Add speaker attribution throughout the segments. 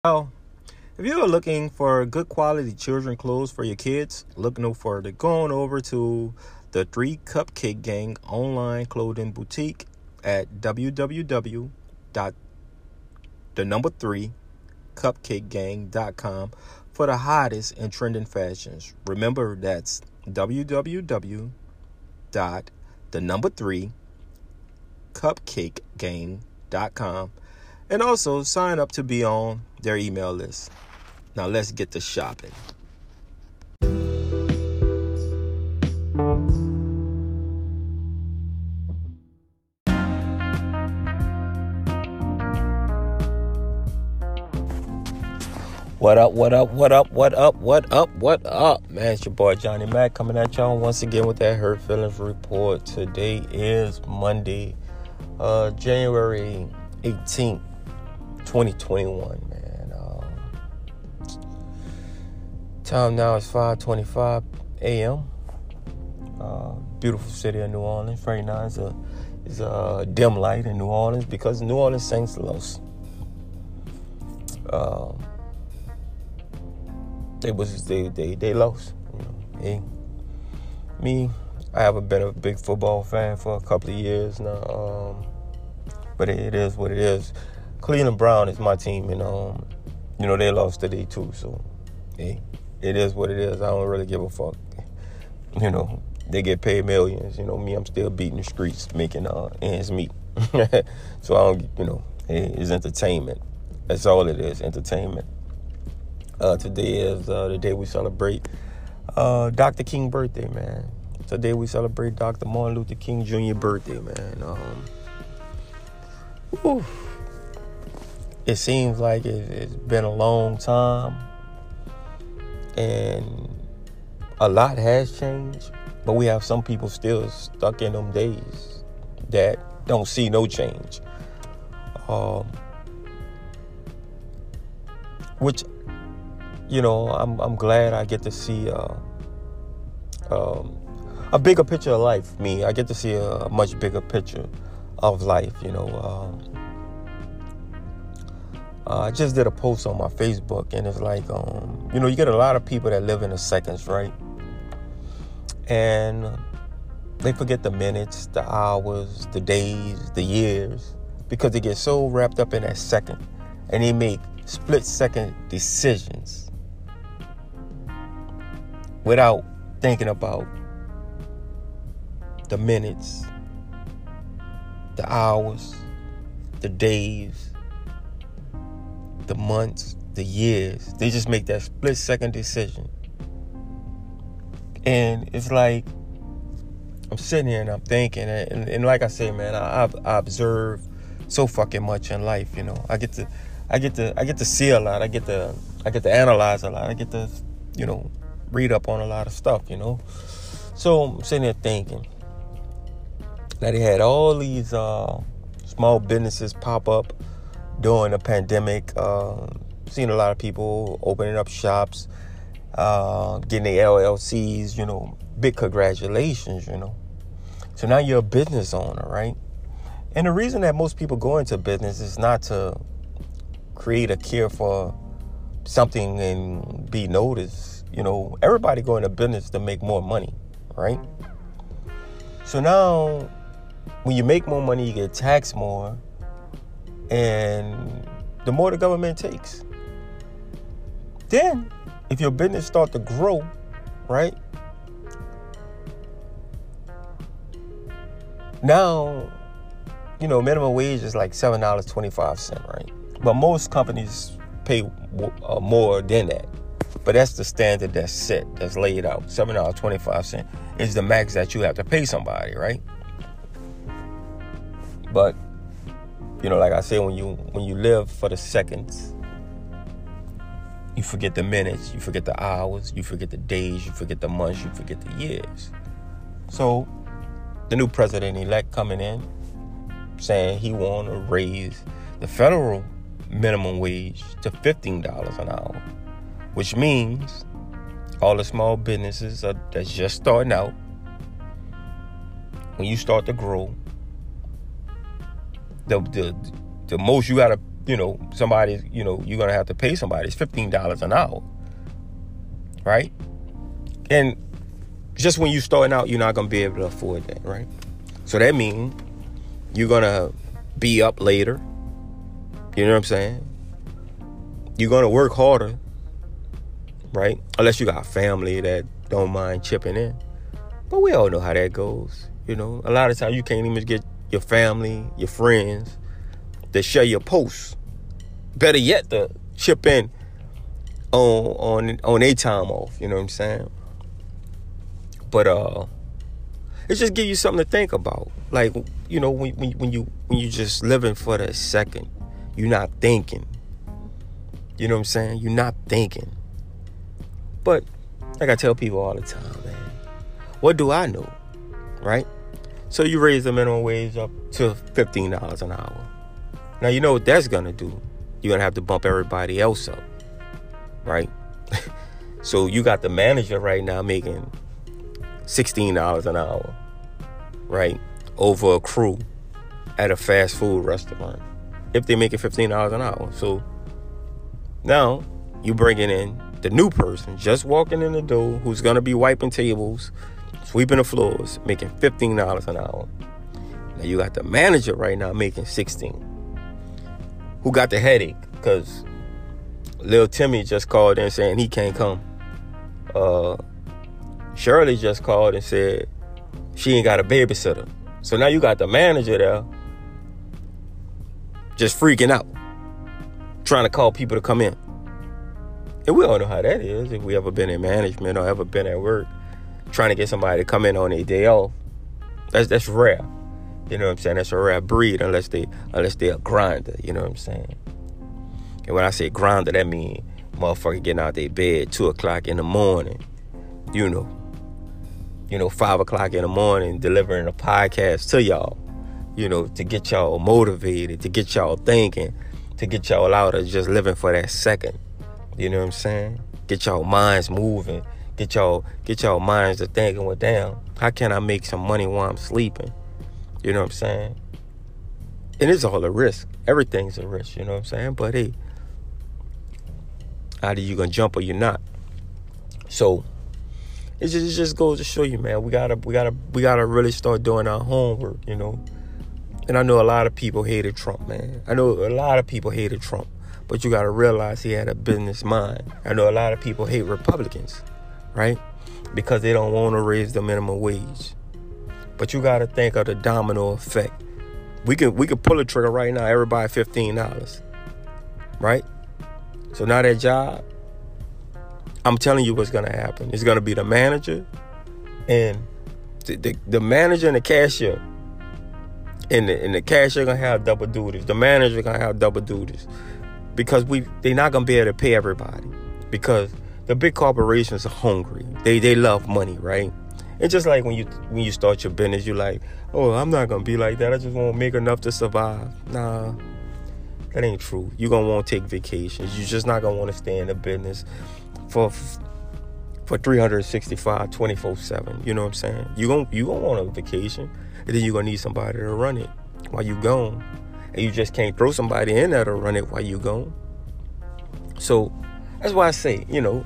Speaker 1: Well, if you are looking for good quality children clothes for your kids, look no further. Go on over to the Three Cupcake Gang online clothing boutique at www.3cupcakegang.com for the hottest and trending fashions. Remember, that's www.3cupcakegang.com. And also sign up to be on their email list. Now let's get to shopping. What up, what up, what up, what up, what up, what up? Man, it's your boy Johnny Mac coming at y'all once again with that Hurt Feelings Report. Today is Monday, January 18th. 2021, man. Time now is 5:25 a.m. Beautiful city of New Orleans. Right now it's a dim light in New Orleans because New Orleans Saints lost. They lost. I haven't been a big football fan for a couple of years now. But it is what it is. Cleveland Brown is my team, and they lost today too. So, hey, it is what it is. I don't really give a fuck. They get paid millions. Me, I'm still beating the streets, making ends meet. So I don't, hey, it's entertainment. That's all it is, entertainment. Today is the day we celebrate Dr. King birthday, man. Today we celebrate Dr. Martin Luther King Jr. birthday, man. It seems like it's been a long time, and a lot has changed, but we have some people still stuck in them days that don't see no change. Which, I'm glad I get to see a bigger picture of life. I get to see a much bigger picture of life, I just did a post on my Facebook, and it's like, you get a lot of people that live in the seconds, right? And they forget the minutes, the hours, the days, the years, because they get so wrapped up in that second, and they make split-second decisions without thinking about the minutes, the hours, the days, the months, the years. They just make that split-second decision. And it's like, I'm sitting here and I'm thinking, and like I say, man, I observe so fucking much in life. I get to see a lot. I get to analyze a lot. I get to, read up on a lot of stuff. So I'm sitting there thinking that they had all these small businesses pop up during the pandemic. Seen a lot of people opening up shops, getting their LLCs, big congratulations, So now you're a business owner, right? And the reason that most people go into business is not to create a cure for something and be noticed. Everybody go into business to make more money, right? So now when you make more money, you get taxed more, and the more the government takes. Then, if your business start to grow, right? Now, minimum wage is like $7.25, right? But most companies pay more than that. But that's the standard that's set, that's laid out. $7.25 is the max that you have to pay somebody, right? But like I said, when you live for the seconds, you forget the minutes, you forget the hours, you forget the days, you forget the months, you forget the years. So the new president-elect coming in saying he want to raise the federal minimum wage to $15 an hour, which means all the small businesses that's just starting out, when you start to grow, the most you gotta somebody, you're going to have to pay somebody. It's $15 an hour, right? And just when you're starting out, you're not going to be able to afford that, right? So that means you're going to be up later. You know what I'm saying? You're going to work harder, right? Unless you got family that don't mind chipping in. But we all know how that goes. A lot of times you can't even get your family, your friends to share your posts. Better yet, to chip in on their time off. You know what I'm saying? But it just give you something to think about. Like, when you just living for the second, you're not thinking. You know what I'm saying? You're not thinking. But like I tell people all the time, man, what do I know, right? So you raise the minimum wage up to $15 an hour. Now, you know what that's going to do? You're going to have to bump everybody else up, right? So you got the manager right now making $16 an hour, right? Over a crew at a fast food restaurant. If they make it $15 an hour. So now you bringing in the new person just walking in the door who's going to be wiping tables, sweeping the floors, making $15 an hour. Now you got the manager right now making $16. Who got the headache because Lil Timmy just called in saying he can't come. Shirley just called and said she ain't got a babysitter. So now you got the manager there just freaking out, trying to call people to come in. And we all know how that is if we ever been in management or ever been at work, trying to get somebody to come in on their day off. That's rare. You know what I'm saying? That's a rare breed unless they a grinder. You know what I'm saying? And when I say grinder, that means motherfucker getting out their bed 2 o'clock in the morning. 5 o'clock in the morning, delivering a podcast to y'all, to get y'all motivated, to get y'all thinking, to get y'all out of just living for that second. You know what I'm saying? Get y'all minds moving. Get y'all minds to thinking, well, damn, how can I make some money while I'm sleeping? You know what I'm saying? And it's all a risk. Everything's a risk, you know what I'm saying? But hey, either you gonna jump or you're not. So it just goes to show you, man, we gotta really start doing our homework, And I know a lot of people hated Trump, man. But you gotta realize he had a business mind. I know a lot of people hate Republicans, right? Because they don't want to raise the minimum wage. But you gotta think of the domino effect. We could pull a trigger right now, everybody $15, right? So now that job, I'm telling you what's gonna happen. It's gonna be the manager and the manager and the cashier. And the cashier gonna have double duties. The manager gonna have double duties. Because they're not gonna be able to pay everybody. Because the big corporations are hungry. They love money, right? It's just like when you start your business, you're like, oh, I'm not gonna be like that. I just want to make enough to survive. Nah, that ain't true. You're gonna want to take vacations. You're just not gonna want to stay in the business for 365, 24/7. You know what I'm saying? You gonna want a vacation, and then you're gonna need somebody to run it while you gone. And you just can't throw somebody in there to run it while you gone. So that's why I say,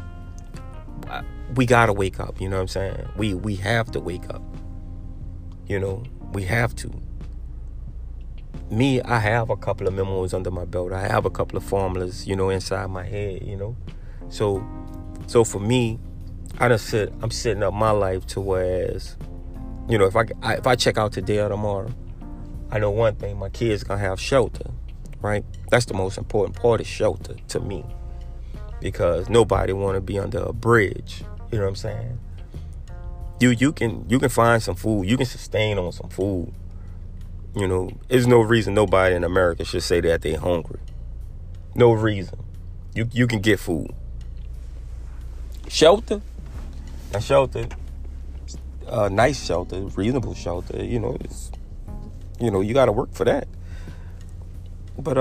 Speaker 1: we gotta wake up. You know what I'm saying? We have to wake up. We have to. Me, I have a couple of memos under my belt. I have a couple of formulas, inside my head. So for me, I'm setting up my life to whereas, if I check out today or tomorrow, I know one thing, my kids gonna have shelter, right? That's the most important part, is shelter to me. Because nobody wanna be under a bridge. You know what I'm saying? You can find some food. You can sustain on some food. There's no reason nobody in America should say that they're hungry. No reason. You can get food. Shelter? A shelter, nice shelter, reasonable shelter, you got to work for that. But,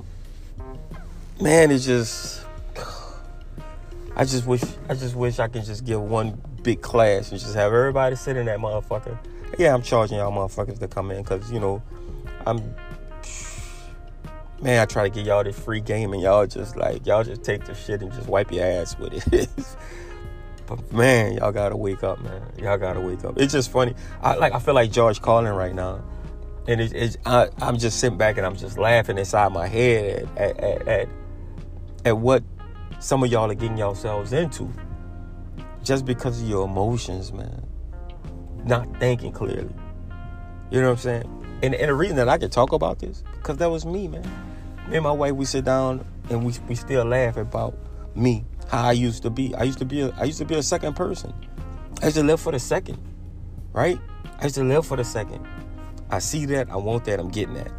Speaker 1: man, it's just, I just wish I could just give one big class and just have everybody sit in that motherfucker. Yeah, I'm charging y'all motherfuckers to come in because, Man, I try to get y'all this free game, and y'all just take the shit and just wipe your ass with it. But man, y'all gotta wake up, man. Y'all gotta wake up. It's just funny. I feel like George Carlin right now, and I'm just sitting back and I'm just laughing inside my head at what some of y'all are getting yourselves into, just because of your emotions, man. Not thinking clearly. You know what I'm saying? And the reason that I can talk about this, because that was me, man. Me and my wife, we sit down and we still laugh about me, how I used to be. I used to be a second person. I used to live for the second, right? I used to live for the second. I see that, I want that, I'm getting that.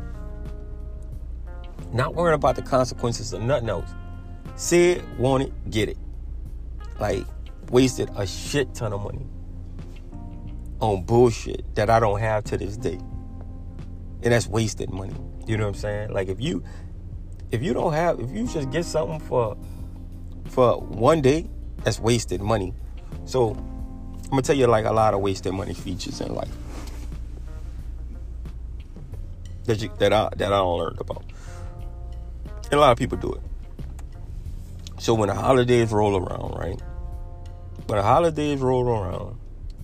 Speaker 1: Not worrying about the consequences of nothing else. See it, want it, get it. Like, wasted a shit ton of money on bullshit that I don't have to this day. And that's wasted money. You know what I'm saying? Like, if you just get something for one day, that's wasted money. So I'm gonna tell you like a lot of wasted money features in life that I don't learn about. And a lot of people do it. So when the holidays roll around, right? When the holidays roll around,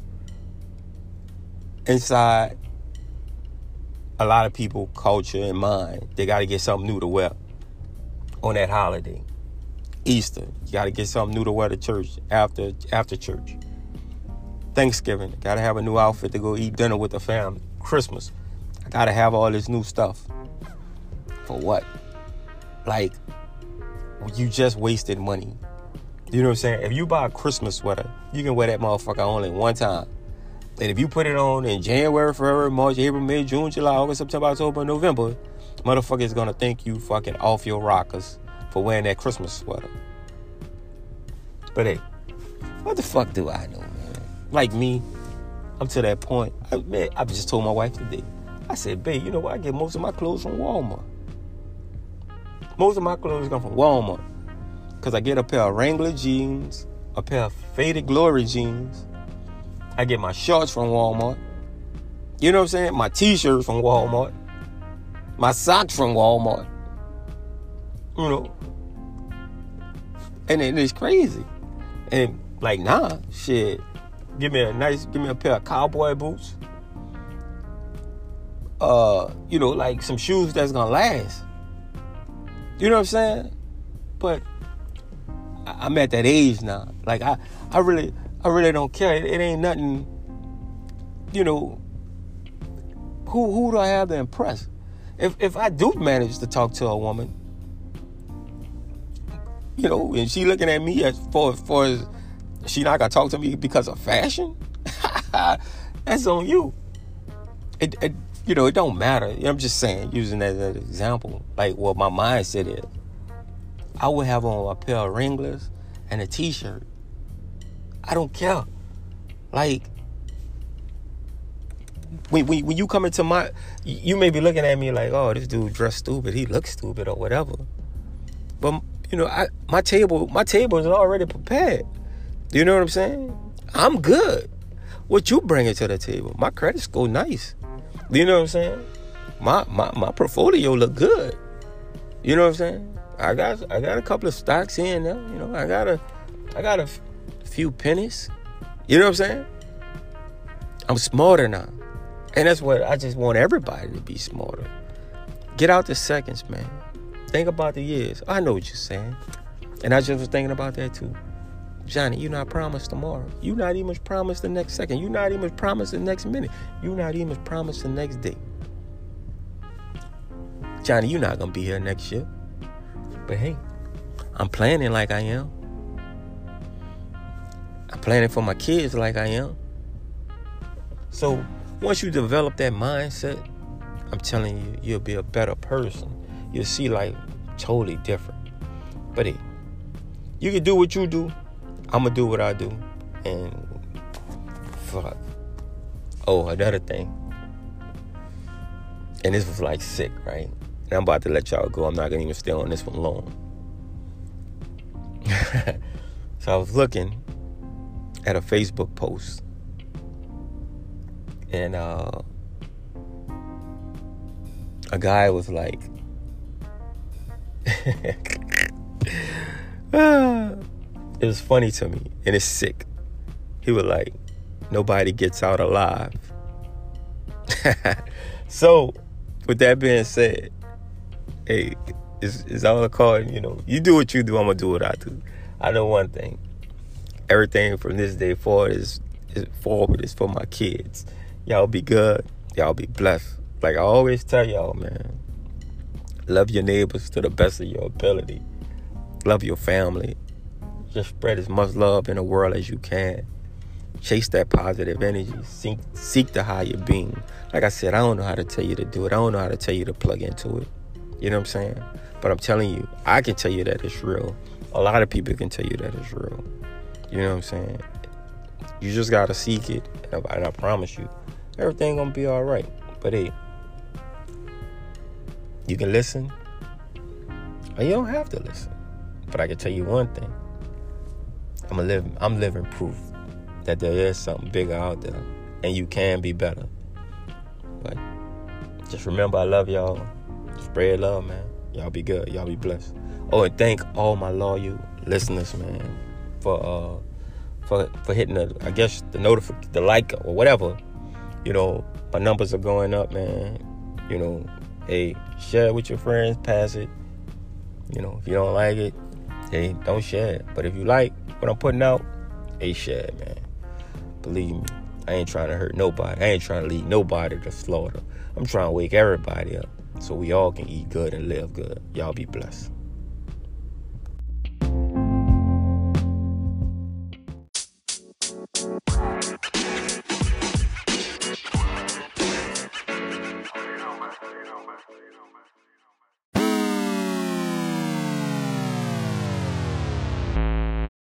Speaker 1: inside a lot of people, culture and mind, they got to get something new to wear on that holiday. Easter, you got to get something new to wear to church after church. Thanksgiving, got to have a new outfit to go eat dinner with the family. Christmas, I got to have all this new stuff. For what? Like, you just wasted money. You know what I'm saying? If you buy a Christmas sweater, you can wear that motherfucker only one time. And if you put it on in January, February, March, April, May, June, July, August, September, October, November, motherfucker is gonna think you fucking off your rockers for wearing that Christmas sweater. But hey, what the fuck do I know, man? Like me, I'm to that point. I just told my wife today. I said, babe, you know what? I get most of my clothes from Walmart. Most of my clothes come from Walmart. Because I get a pair of Wrangler jeans, a pair of Faded Glory jeans. I get my shorts from Walmart. You know what I'm saying? My t-shirts from Walmart. My socks from Walmart. You know. And it's crazy. And like, nah, shit. Give me a pair of cowboy boots. You know, like some shoes that's gonna last. You know what I'm saying? But I'm at that age now. Like I really don't care. It ain't nothing. You know, who do I have to impress? If I do manage to talk to a woman, you know, and she looking at me as far as she not gonna talk to me because of fashion, that's on you. It you know, it don't matter. I'm just saying, using that as an example, like what my mindset is. I would have on a pair of Wranglers and a t-shirt. I don't care. Like, when you come into my, you may be looking at me like, oh, this dude dressed stupid. He looks stupid or whatever. But you know, my table is already prepared. You know what I'm saying? I'm good. What you bringing to the table? My credit score nice. You know what I'm saying? My portfolio look good. You know what I'm saying? I got a couple of stocks in there. You know, I got a few pennies. You know what I'm saying? I'm smarter now. And that's what I just want everybody to be smarter. Get out the seconds, man. Think about the years. I know what you're saying. And I just was thinking about that too. Johnny, you're not promised tomorrow. You're not even promised the next second. You're not even promised the next minute. You're not even promised the next day. Johnny, you're not going to be here next year. But hey, I'm planning like I am. I'm planning for my kids like I am. So once you develop that mindset, I'm telling you, you'll be a better person. You'll see life totally different. But hey, you can do what you do. I'm going to do what I do. And fuck. Oh, another thing. And this was like sick, right? And I'm about to let y'all go. I'm not going to even stay on this one long. So I was looking at a Facebook post. And a guy was like, It was funny to me, and it's sick. He was like, nobody gets out alive. So, with that being said, hey, it's all a call, you do what you do, I'm going to do what I do. I know one thing. Everything from this day forward is for my kids. Y'all be good. Y'all be blessed. Like I always tell y'all, man, love your neighbors to the best of your ability. Love your family. Just spread as much love in the world as you can. Chase that positive energy. Seek the higher being. Like I said, I don't know how to tell you to do it. I don't know how to tell you to plug into it. You know what I'm saying? But I'm telling you, I can tell you that it's real. A lot of people can tell you that it's real. You know what I'm saying? You just got to seek it. And I promise you, everything going to be all right. But hey, you can listen or you don't have to listen. But I can tell you one thing. I'm living proof that there is something bigger out there and you can be better. But just remember, I love y'all. Spread love, man. Y'all be good. Y'all be blessed. Oh, and thank all my loyal listeners, man, for hitting the like or whatever. My numbers are going up, man. Hey, share it with your friends, pass it. If you don't like it, hey, don't share it. But if you like what I'm putting out, hey, share it, man. Believe me, I ain't trying to hurt nobody. I ain't trying to lead nobody to slaughter. I'm trying to wake everybody up so we all can eat good and live good. Y'all be blessed.